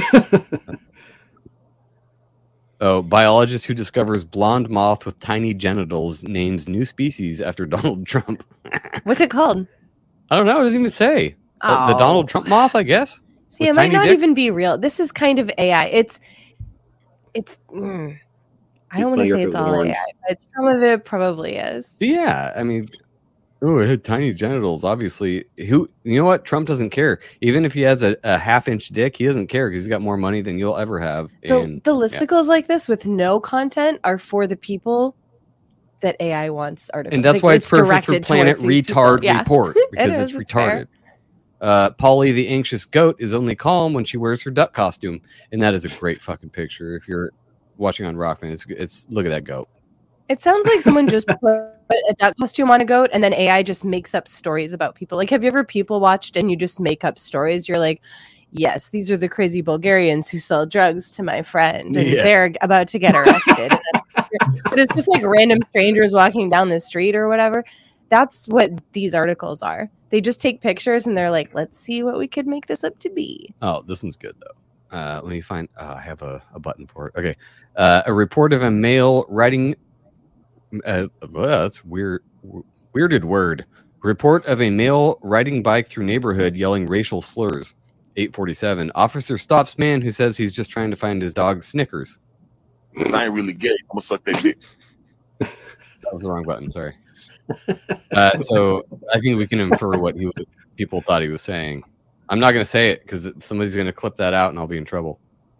Oh, biologist who discovers blonde moth with tiny genitals names new species after Donald Trump. What's it called? I don't know. It doesn't even say. Uh, the Oh. Donald Trump moth, I guess. See, With it might tiny not dick? even be real. This is kind of A I. It's, it's. Mm, I don't want to Funnier say if it's it was all orange. A I, but some of it probably is. But yeah, I mean, oh, it had tiny genitals. Obviously, who you know what? Trump doesn't care. Even if he has a, a half inch dick, he doesn't care because he's got more money than you'll ever have. The, And the yeah. listicles like this with no content are for the people that A I wants articles. And that's Like, why it's, perfect for directed Planet towards these people. Retard Yeah. Report because It it's is, it's fair. retarded. Uh, Polly the anxious goat is only calm when she wears her duck costume, and that is a great fucking picture. If you're watching on Rockman, it's it's look at that goat. It sounds like someone just put a duck costume on a goat and then A I just makes up stories about people. Like, have you ever people watched and you just make up stories? You're like, yes, these are the crazy Bulgarians who sell drugs to my friend and Yeah. they're about to get arrested. But it's just like random strangers walking down the street or whatever. That's what these articles are. They just take pictures and they're like, let's see what we could make this up to be. Oh, this one's good though. Uh, let me find. Uh, I have a, a button for it. Okay, uh, a report of a male riding. Uh, well, that's weird. Weirded word. Report of a male riding bike through neighborhood yelling racial slurs. eight forty-seven. Officer stops man who says he's just trying to find his dog Snickers. I ain't really gay. I'm gonna suck that dick. That was the wrong button. Sorry. Uh, so I think we can infer what he would, people thought he was saying. I'm not going to say it because somebody's going to clip that out and I'll be in trouble.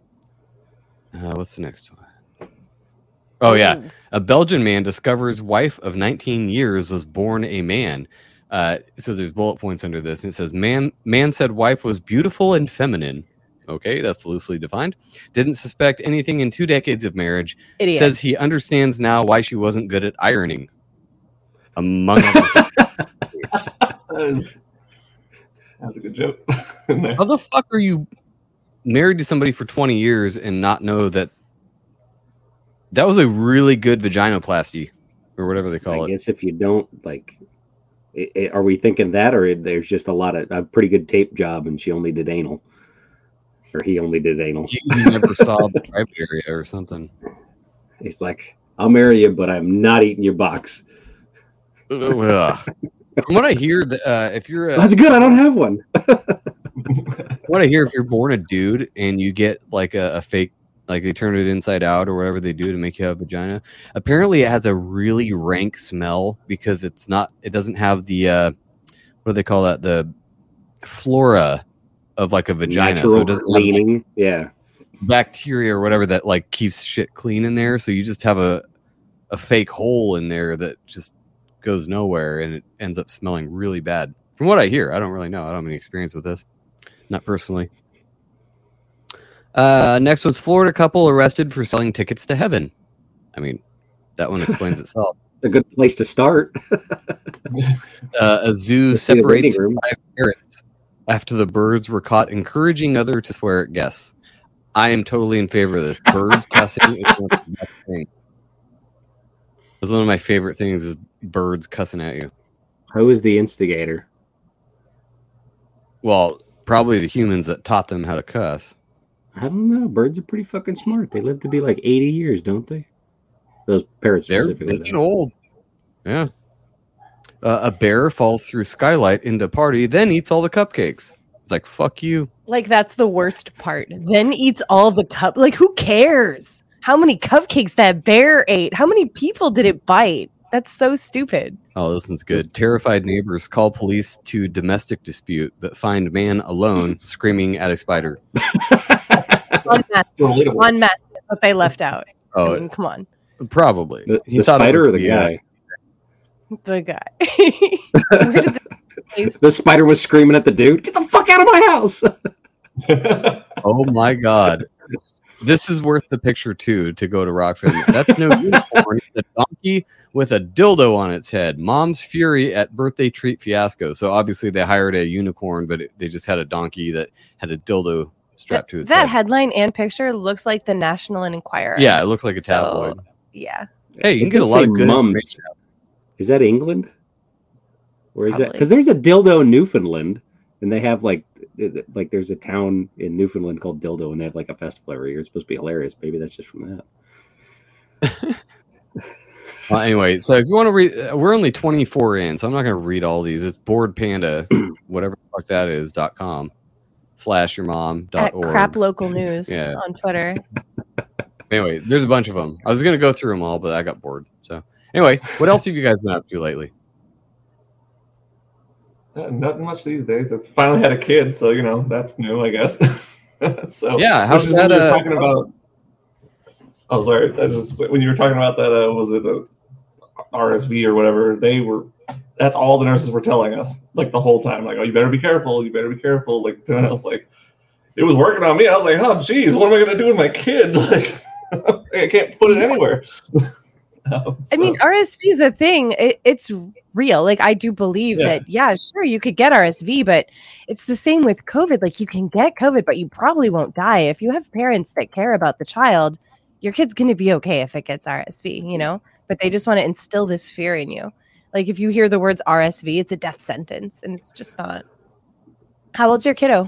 Uh, what's the next one? Oh, yeah. A Belgian man discovers wife of nineteen years was born a man. Uh, so there's bullet points under this. And it says, man, man said wife was beautiful and feminine. Okay, that's loosely defined. Didn't suspect anything in two decades of marriage. Idiot. Says he understands now why she wasn't good at ironing. Among other things. That is, that's a good joke. in there. How the fuck are you married to somebody for twenty years and not know that that was a really good vaginoplasty or whatever they call I it? guess if you don't like, i i are we thinking that, or there's just a lot of a pretty good tape job, and she only did anal, or he only did anal? You, you never saw the private area or something. He's like, I'll marry you, but I'm not eating your box. Ugh. From what I hear, that, uh, if you're a, That's good. I don't have one. what I hear, if you're born a dude and you get like a, a fake, like they turn it inside out or whatever they do to make you have a vagina, apparently it has a really rank smell because it's not, it doesn't have the, uh, what do they call that? The flora of like a vagina. Natural so it doesn't cleaning. have, like, yeah. bacteria or whatever that like keeps shit clean in there. So you just have a, a fake hole in there that just goes nowhere and it ends up smelling really bad. From what I hear, I don't really know. I don't have any experience with this. Not personally. Uh, next was Florida couple arrested for selling tickets to heaven. I mean, that one explains itself. It's a good place to start. uh, a zoo separates five parrots after the birds were caught encouraging other to swear at guests. I am totally in favor of this. Birds cussing is one of the best things. It's one of my favorite things is birds cussing at you. Who is the instigator? Well, probably the humans that taught them how to cuss. I don't know. Birds are pretty fucking smart. They live to be like eighty years, don't they? Those parrots They're specifically. getting old. Yeah. Uh, a bear falls through skylight into party, then eats all the cupcakes. It's like, fuck you. Like, that's the worst part. Then eats all the cup. Like, who cares? How many cupcakes that bear ate? How many people did it bite? That's so stupid. Oh, this one's good. Terrified neighbors call police to domestic dispute, but find man alone screaming at a spider. Unmasked. Unmasked. That's what they left out. Oh, I mean, come on. Probably. The, He the thought it spider was or the guy? The guy. Where did this place? The spider was screaming at the dude, "Get the fuck out of my house!" Oh my god. This is worth the picture too to go to Rockford. That's no unicorn. It's a donkey with a dildo on its head. Mom's fury at birthday treat fiasco. So obviously they hired a unicorn, but it, they just had a donkey that had a dildo strapped to its That head. headline and picture looks like the National and Enquirer. Yeah, it looks like a tabloid. So, yeah. Hey, you can It get a does lot say of good mums. information out. Is that England? Or is that Probably. because there's a dildo in Newfoundland, and they have like like there's a town in Newfoundland called Dildo, and they have like a festival every year. It's supposed to be hilarious. Maybe that's just from that. Well, anyway, so if you want to read, uh, we're only twenty-four in, so I'm not going to read all these. It's Bored Panda, whatever the fuck that is, dot com slash your mom dot At org. crap local news Yeah. on Twitter. Anyway, there's a bunch of them. I was going to go through them all, but I got bored. So anyway, what else have you guys been up to lately? Uh, nothing much these days. I finally had a kid, so you know that's new, I guess. so Yeah, which how's is that, when you were uh, talking about. Oh, sorry. That's just when you were talking about that. Uh, was it a R S V or whatever? They were. That's all the nurses were telling us, like the whole time. Like, oh, you better be careful. You better be careful. Like, and I was like, it was working on me. I was like, oh, geez, what am I going to do with my kid? Like, I can't put it anywhere. um, I mean, R S V is a thing. It, it's real. Like, I do believe Yeah. that, yeah, sure, you could get R S V, but it's the same with COVID. Like, you can get COVID, but you probably won't die. If you have parents that care about the child, your kid's going to be okay if it gets R S V, you know? But they just want to instill this fear in you. Like, if you hear the words R S V, it's a death sentence, and it's just not. How old's your kiddo?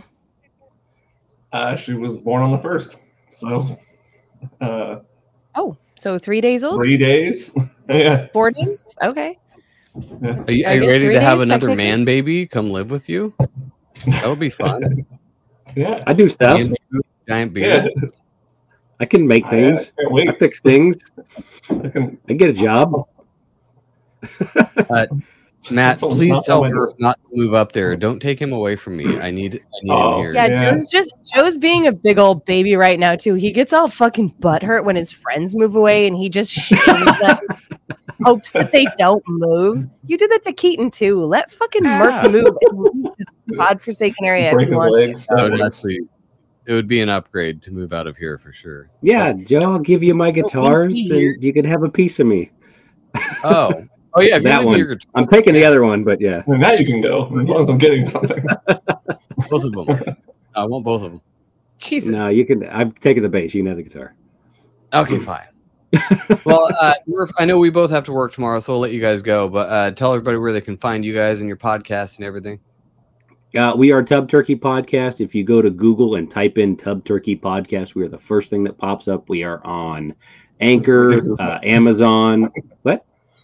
Uh, she was born on the first, so uh, Oh, so three days old? three days. Yeah. Four days? Okay. Yeah. Are you, I are you guess ready three to have days, another technically. man baby come live with you? That would be fun. Yeah. I do stuff. Man baby, giant Yeah. beard. I can make I, I things. can't I wait. fix things. I can, I get a job. Uh, Matt, Someone's please knocking tell on my her door. not to move up there. Don't take him away from me. I need, I need Oh, him here. Yeah, Yeah. Joe's just Joe's being a big old baby right now too. He gets all fucking butthurt when his friends move away, and he just shames them, hopes that they don't move. You did that to Keaton too. Let fucking Murph move and leave this godforsaken area. if break he his wants legs. to. That That would works. actually, it would be an upgrade to move out of here for sure. Yeah, Joe, I'll give you my guitars, here. and you can have a piece of me. Oh, oh yeah, if you That leave me one. your guitar- I'm taking the other one, but yeah. And now you can go as long as I'm getting something. both of them. I want both of them. Jesus. No, you can. I'm taking the bass. You can have the guitar. Okay, fine. Well, uh, we're, I know we both have to work tomorrow, so I'll let you guys go. But uh, tell everybody where they can find you guys and your podcast and everything. Uh, we are Tub Turkey Podcast. If you go to Google and type in Tub Turkey Podcast, we are the first thing that pops up. We are on Anchor, ridiculous. uh, Amazon. What?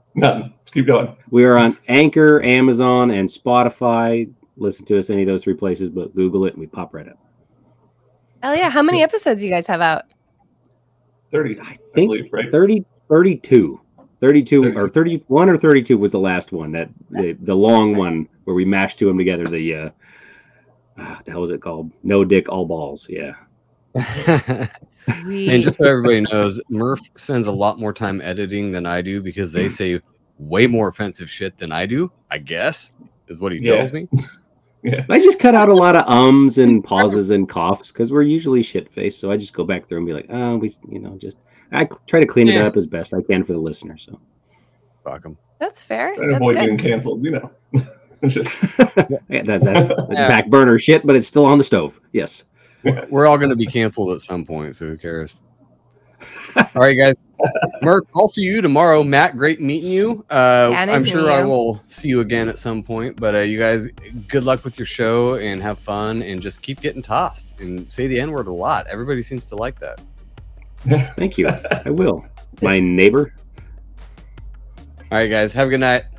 Nothing. Just keep going. We are on Anchor, Amazon, and Spotify. Listen to us any of those three places, but Google it and we pop right up. Hell yeah. How many episodes you guys have out? thirty, I I think believe, right? thirty, thirty-two. thirty-two thirty-two. or thirty-one or thirty-two was the last one, that the, the long one where we mashed two of them together. The uh, uh what the hell was it called? No Dick, All Balls. Yeah. Sweet. And just so everybody knows, Murph spends a lot more time editing than I do because they say way more offensive shit than I do, I guess, is what he Yeah. tells me. Yeah. I just cut out a lot of ums and pauses and coughs because we're usually shit faced. So I just go back through and be like, oh, we, you know, just I try to clean it Yeah. up as best I can for the listener. So Fuck him. That's fair. Try to That's avoid good. getting canceled, you know. It's just- yeah, that, that's, that's Yeah. back burner shit, but it's still on the stove. Yes. We're all going to be canceled at some point, so who cares? All right, guys. Murph, I'll see you tomorrow. Matt, great meeting you. Uh, Yeah, nice I'm meeting sure I you. will see you again at some point. But uh, you guys, good luck with your show and have fun and just keep getting tossed and say the N word a lot. Everybody seems to like that. Thank you. I will. My neighbor. All right, guys. Have a good night.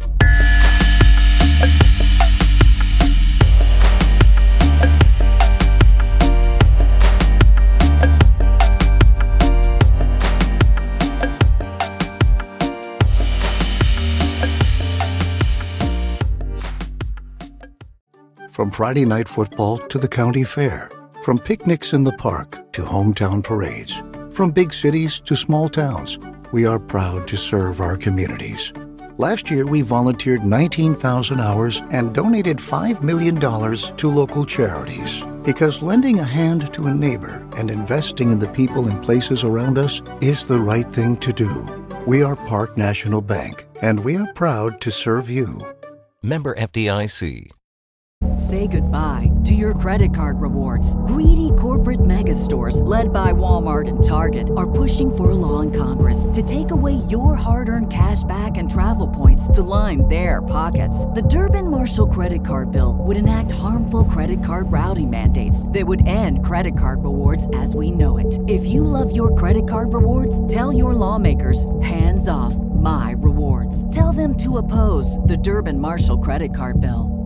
From Friday night football to the county fair, from picnics in the park to hometown parades, from big cities to small towns, we are proud to serve our communities. Last year, we volunteered nineteen thousand hours and donated five million dollars to local charities. Because lending a hand to a neighbor and investing in the people and places around us is the right thing to do. We are Park National Bank, and we are proud to serve you. Member F D I C. Say goodbye to your credit card rewards. Greedy corporate mega stores, led by Walmart and Target, are pushing for a law in Congress to take away your hard-earned cash back and travel points to line their pockets. The Durbin-Marshall credit card bill would enact harmful credit card routing mandates that would end credit card rewards as we know it. If you love your credit card rewards, tell your lawmakers, hands off my rewards. Tell them to oppose the Durbin-Marshall credit card bill.